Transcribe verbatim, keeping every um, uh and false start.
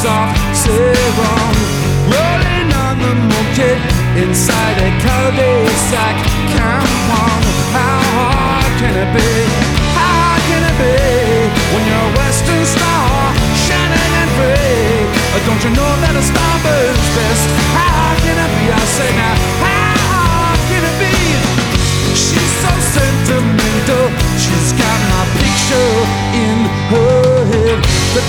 soft serum, rolling on the monkey inside a cul-de-sac.